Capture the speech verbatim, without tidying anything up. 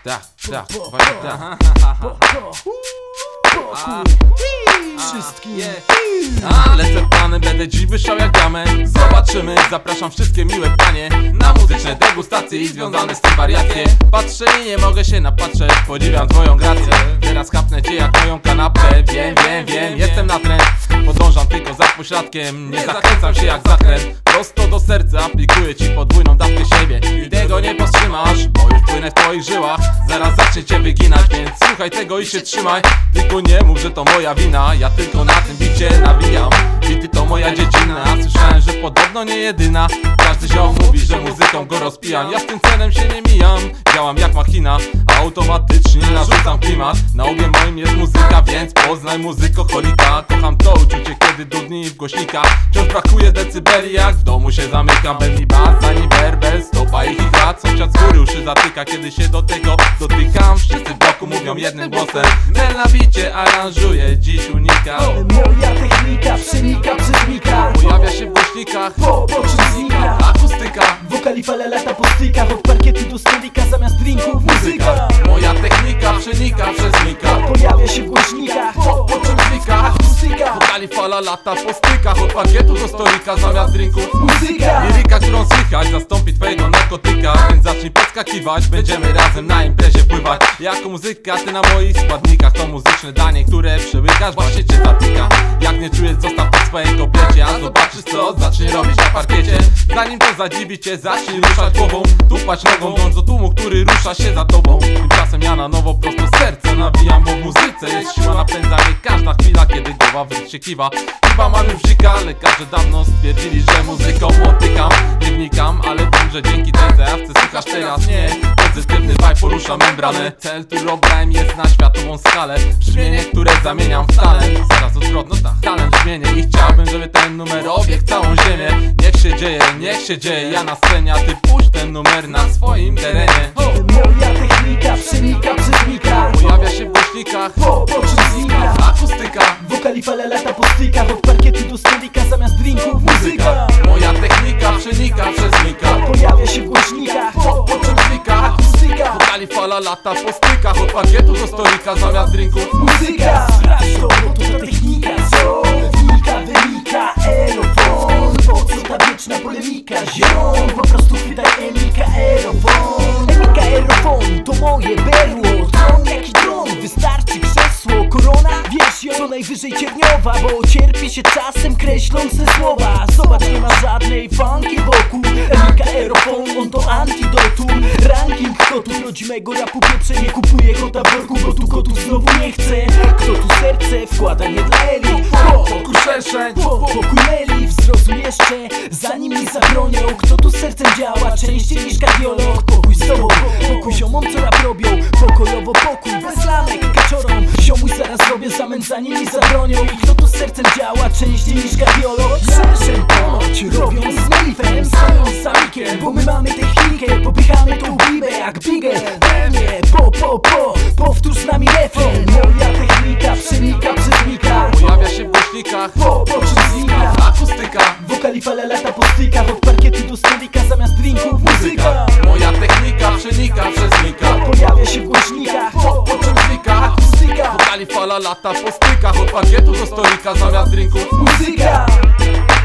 tak, tak, właśnie tak. Wszystkim A, lecę planem, będę dziś wyszał jak diament. Zobaczymy, zapraszam wszystkie miłe panie na muzyczne degustacje i związane z tym wariacje. Patrzę i nie mogę się napatrzeć, podziwiam twoją grację. Teraz chapnę cię jak moją kanapkę. Wiem, wiem, wiem, jestem na trend. Podążam tylko za pośladkiem, nie zakręcam się jak zakręt. Prosto do serca aplikuję ci podwójną dawkę siebie i tego nie powstrzymasz, bo już płynę w twoich żyłach. Zaraz zacznie cię wyginać, więc słuchaj tego i się trzymaj. Tylko nie mów, że to moja wina, ja tylko na tym bicie nawijam. Bity to moja dziedzina, słyszałem, że podobno nie jedyna. Każdy ziom mówi, że muzyką go rozpijam. Ja z tym celem się nie mijam, działam jak machina, a automatycznie narzucam klimat. Na ogień moim jest muzyka, więc poznaj muzykoholika. Kocham to uczucie, kiedy dudni w głośnikach. Wciąż brakuje decybeli, jak w domu się zamykam. Bez mi bas, ani berbel, stopa i hit. Sąsiad z góry uszy zatyka, kiedy się do tego dotykam. Wszyscy w bloku mówią jednym głosem. Mel na bicie aranżuje, dziś unika. Moja technika przenika przez mika. Pojawia się w głośnikach, Po, po czym znika akustyka. Wokali fale lata po stykach. Od parkietu do stolika zamiast drinków muzyka. Moja technika przenika przez mika. Pojawia się w głośnikach. Po, po czym znika Akustyka. Wokali fala lata po stykach. Od parkietu do stolika zamiast drinków Muzyka. Liryka, którą słychać, zastąpi twojego narkotyka. Więc zacznij podskakiwać, będziemy razem na imprezie pływać. Jako muzyka, ty na moich składnikach. To muzyczne danie, które przełykasz, właśnie cię zatyka. Jak nie czujesz, zostaw to swojej kobiecie. A zobaczysz co zacznie robić na parkiecie. Zanim to zadziwi cię, zacznij ruszać głową, tupać nogą, dąż do tłumu, który rusza się za tobą. Tymczasem ja na nowo prosto serce nawijam, bo w muzyce jest siła, napędza mnie każda chwila, kiedy głowa wręcz się kiwa. Chyba mam już bzika, lekarze dawno stwierdzili, że muzyką potykam. Nie wnikam, ale wiem, że dzięki tej zajawce słuchasz teraz nie. Pozytywny vibe porusza membranę. Cel, który obrałem, jest na światową skalę. Brzmienie, które zamieniam w talent. Zaraz odwrotno, tak, talent brzmienie. I chciałbym, żeby ten numer obiegł całą ziemię. Niech się dzieje, niech się dzieje, ja na scenie, a ty puść ten numer na swoim terenie. Moja technika przenika przez mika. Pojawia się w głośnikach, Po, po czym znika akustyka. Wokali fale lata po stykach. Od parkietu do stolika zamiast drinków muzyka. Moja technika przenika przez mika. Pojawia się w głośnikach. Po, po czym znika Akustyka. Wokali fala lata po stykach. Od parkietu do stolika zamiast drinków Muzyka. Sprawdź to, bo to ta technika. Co? Wnika, wynika, aerofon. Po co ta wieczna polemika? Ziom, po prostu chwytaj Emika, aerofon. Emika, aerofon, to moje berło. Tron jaki dron, wystarczy krzesło. Korona, wiesz ją, co najwyżej cierniowa, bo cierpi się czasem kreśląc te słowa. Zobacz, nie ma żadnej funky wokół. Emika, aerofon, on to antidotum. Ranking kotów rodzimego rapu pieprze. Nie kupuje kota w worku, bo tu kotów znowu nie chce. Kto tu serce wkłada nie dla elit. Po, Pokój szerszeń, po, pokój meli, zrozum jeszcze, zanim mi zabronią. Kto tu sercem działa częściej niż kardiolog. Pokój z tobą, pokój ziomom co rap robią. Pokojowo pokój, bez lamek, kaczorom. Ziomuj zaraz robię zamęt, zanim mi zabronią. I kto tu sercem działa częściej niż kardiolog. Szerszeń ponoć robią z melifem, stoją z samikiem, bo my mamy technikę. Popychamy tą bibę jak bigel. Pewnie, po, po, po, powtórz z nami refren. Moja technika przenika przez mika. pojawia się w głośnikach, Po, po czym znika akustyka. Wokali fale lata po stykach. Od parkietu do stolika zamiast drinków muzyka. Moja technika przenika przez mika. Pojawia się w głośnikach. Po, po czym znika Akustyka. Wokali fala lata po stykach. Od parkietu do stolika zamiast drinków Muzyka.